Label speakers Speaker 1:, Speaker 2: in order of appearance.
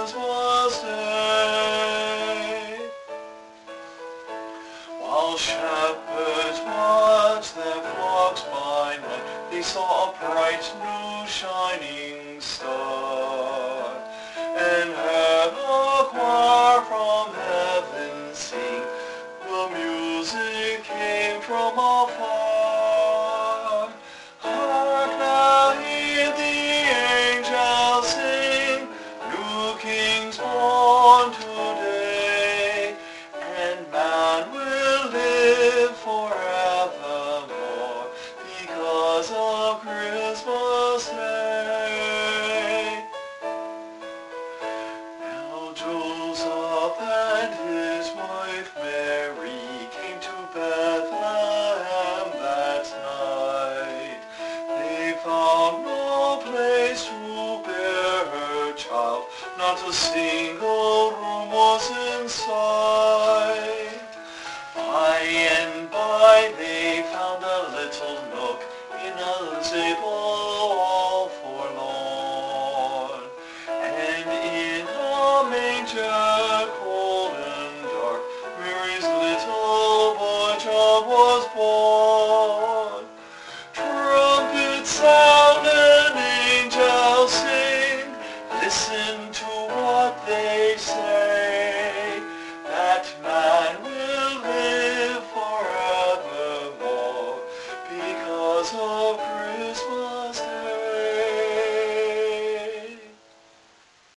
Speaker 1: Christmas Day. While shepherds watched their flocks by night, they saw a bright new shining star, and heard a choir from heaven sing. The music came from afar. Hark now, hear the angels sing, new kings born today, and man will live forevermore because of Christmas Day. Now Joseph and his wife Mary came to Bethlehem that night. They found no place to bear her child, not a single room was in sight. By and by they found a little nook in a stable all forlorn, and in a manger cold and dark, Mary's little boy child was born. Trumpets sound and angels sing, listen to what they say.